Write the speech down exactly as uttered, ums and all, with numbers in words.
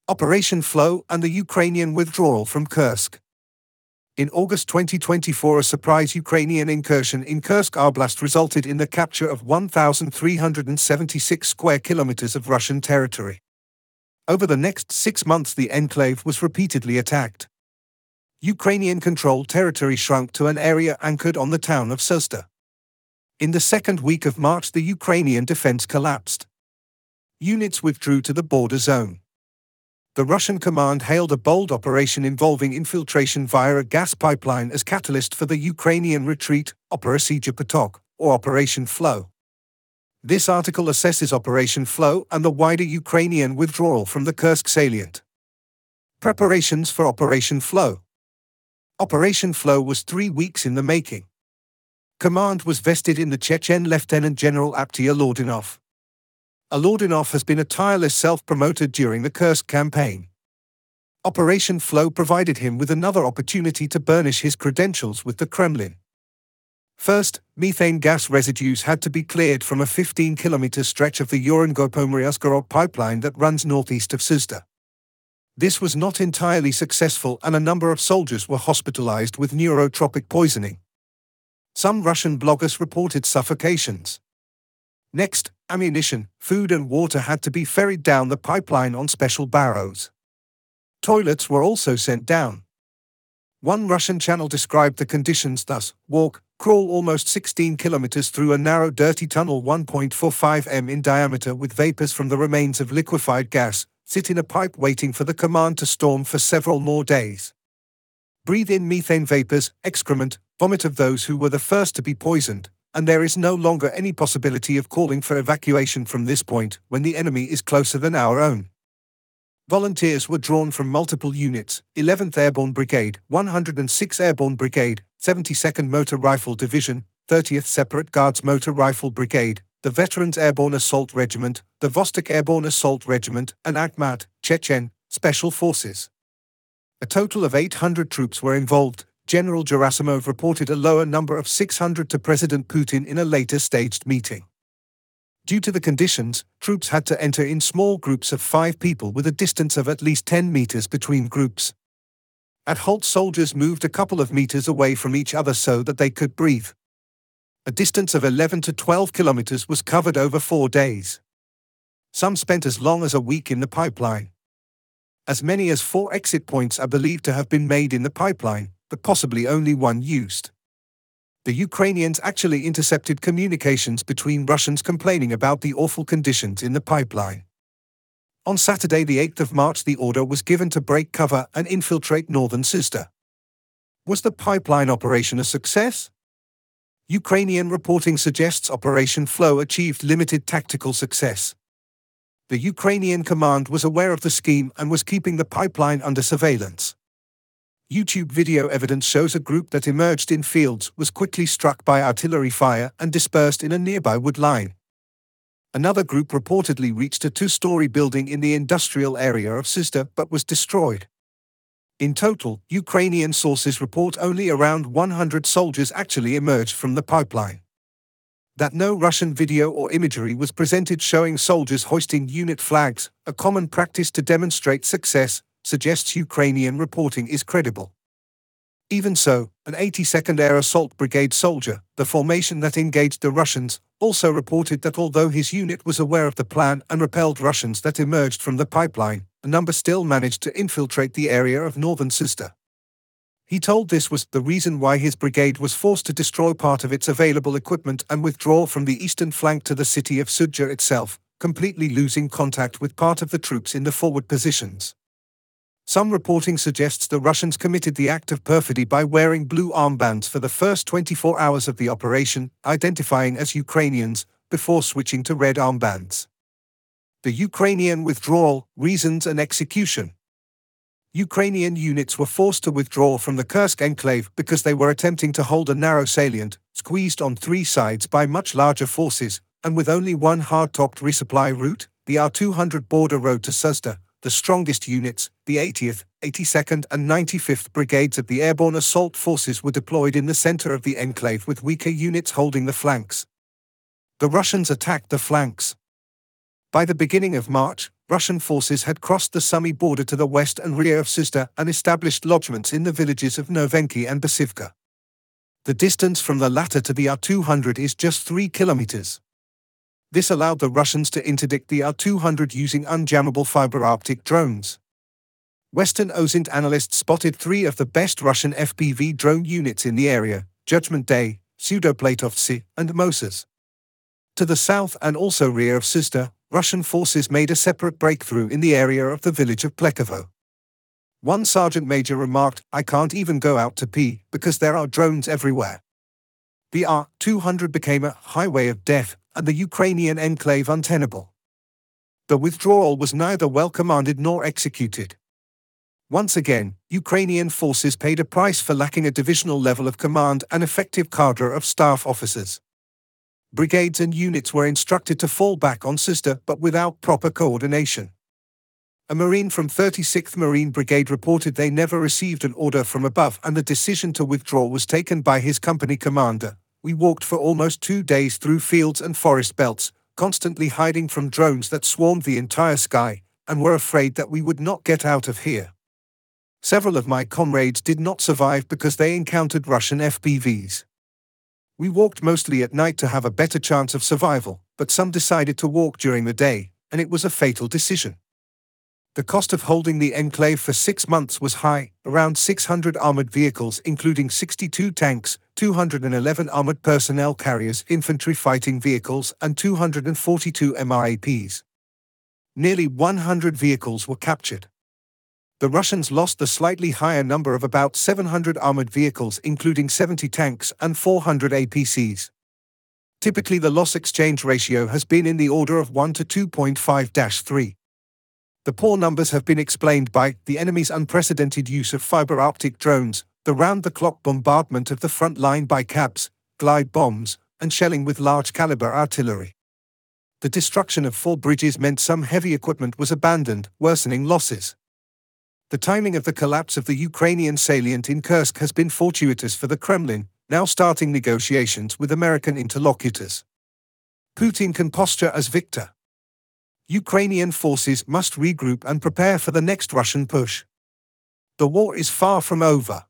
Operation Flow and the Ukrainian withdrawal from Kursk. In August twenty twenty-four, a surprise Ukrainian incursion in Kursk Oblast resulted in the capture of one thousand three hundred seventy-six square kilometers of Russian territory. Over the next six months, the enclave was repeatedly attacked. Ukrainian-controlled territory shrunk to an area anchored on the town of Suzda. In the second week of March, the Ukrainian defense collapsed. Units withdrew to the border zone. The Russian command hailed a bold operation involving infiltration via a gas pipeline as catalyst for the Ukrainian retreat, Operacija Potok, or Operation Flow. This article assesses Operation Flow and the wider Ukrainian withdrawal from the Kursk salient. Preparations for Operation Flow. Operation Flow was three weeks in the making. Command was vested in the Chechen Lieutenant General Apti Alordinov. Alordinov has been a tireless self-promoter during the Kursk campaign. Operation Flow provided him with another opportunity to burnish his credentials with the Kremlin. First, methane gas residues had to be cleared from a fifteen kilometer stretch of the Urengoy-Pomerya-Skorod pipeline that runs northeast of Suzda. This was not entirely successful, and a number of soldiers were hospitalized with neurotropic poisoning. Some Russian bloggers reported suffocations. Next, ammunition, food and water had to be ferried down the pipeline on special barrows. Toilets were also sent down. One Russian channel described the conditions thus: walk, crawl almost sixteen kilometers through a narrow dirty tunnel one point four five meters in diameter with vapors from the remains of liquefied gas, sit in a pipe waiting for the command to storm for several more days. Breathe in methane vapors, excrement, vomit of those who were the first to be poisoned, and there is no longer any possibility of calling for evacuation from this point when the enemy is closer than our own. Volunteers were drawn from multiple units: eleventh Airborne Brigade, one hundred sixth Airborne Brigade, seventy-second Motor Rifle Division, thirtieth Separate Guards Motor Rifle Brigade, the Veterans Airborne Assault Regiment, the Vostok Airborne Assault Regiment, and Akhmat, Chechen, Special Forces. A total of eight hundred troops were involved. General Gerasimov reported a lower number of six hundred to President Putin in a later staged meeting. Due to the conditions, troops had to enter in small groups of five people with a distance of at least ten meters between groups. At halt, soldiers moved a couple of meters away from each other so that they could breathe. A distance of eleven to twelve kilometers was covered over four days. Some spent as long as a week in the pipeline. As many as four exit points are believed to have been made in the pipeline, but possibly only one used. The Ukrainians actually intercepted communications between Russians complaining about the awful conditions in the pipeline. On Saturday, the eighth of March, the order was given to break cover and infiltrate northern Suzda. Was the pipeline operation a success? Ukrainian reporting suggests Operation Flow achieved limited tactical success. The Ukrainian command was aware of the scheme and was keeping the pipeline under surveillance. YouTube video evidence shows a group that emerged in fields was quickly struck by artillery fire and dispersed in a nearby wood line. Another group reportedly reached a two-story building in the industrial area of Suzda but was destroyed. In total, Ukrainian sources report only around one hundred soldiers actually emerged from the pipeline. That no Russian video or imagery was presented showing soldiers hoisting unit flags, a common practice to demonstrate success, suggests Ukrainian reporting is credible. Even so, an eighty-second Air Assault Brigade soldier, the formation that engaged the Russians, also reported that although his unit was aware of the plan and repelled Russians that emerged from the pipeline, a number still managed to infiltrate the area of northern Suzda. He told this was the reason why his brigade was forced to destroy part of its available equipment and withdraw from the eastern flank to the city of Suzda itself, completely losing contact with part of the troops in the forward positions. Some reporting suggests the Russians committed the act of perfidy by wearing blue armbands for the first twenty-four hours of the operation, identifying as Ukrainians, before switching to red armbands. The Ukrainian withdrawal, reasons and execution. Ukrainian units were forced to withdraw from the Kursk enclave because they were attempting to hold a narrow salient, squeezed on three sides by much larger forces, and with only one hard-topped resupply route, the R two hundred border road to Suzda. The strongest units, the eightieth, eighty-second and ninety-fifth Brigades of the Airborne Assault Forces, were deployed in the center of the enclave with weaker units holding the flanks. The Russians attacked the flanks. By the beginning of March, Russian forces had crossed the Sumy border to the west and rear of Syzda and established lodgements in the villages of Novenki and Basivka. The distance from the latter to the R two hundred is just three kilometers. This allowed the Russians to interdict the R two hundred using unjammable fiber optic drones. Western O S I N T analysts spotted three of the best Russian F P V drone units in the area: Judgment Day, Pseudopletovtsy, and Moses. To the south and also rear of Syzda, Russian forces made a separate breakthrough in the area of the village of Plekovo. One sergeant major remarked, "I can't even go out to pee because there are drones everywhere." The R two hundred became a highway of death and the Ukrainian enclave untenable. The withdrawal was neither well commanded nor executed. Once again, Ukrainian forces paid a price for lacking a divisional level of command and effective cadre of staff officers. Brigades and units were instructed to fall back on Syzda but without proper coordination. A Marine from thirty-sixth Marine Brigade reported they never received an order from above and the decision to withdraw was taken by his company commander. "We walked for almost two days through fields and forest belts, constantly hiding from drones that swarmed the entire sky, and were afraid that we would not get out of here." Several of my comrades did not survive because they encountered Russian F P Vs. We walked mostly at night to have a better chance of survival, but some decided to walk during the day, and it was a fatal decision. The cost of holding the enclave for six months was high, around six hundred armored vehicles including sixty-two tanks, two hundred eleven armored personnel carriers, infantry fighting vehicles, and two hundred forty-two M R A Ps. Nearly one hundred vehicles were captured. The Russians lost the slightly higher number of about seven hundred armored vehicles including seventy tanks and four hundred A P Cs. Typically the loss exchange ratio has been in the order of one to two point five to three. The poor numbers have been explained by the enemy's unprecedented use of fiber optic drones, the round-the-clock bombardment of the front line by cabs, glide bombs, and shelling with large-caliber artillery. The destruction of four bridges meant some heavy equipment was abandoned, worsening losses. The timing of the collapse of the Ukrainian salient in Kursk has been fortuitous for the Kremlin, now starting negotiations with American interlocutors. Putin can posture as victor. Ukrainian forces must regroup and prepare for the next Russian push. The war is far from over.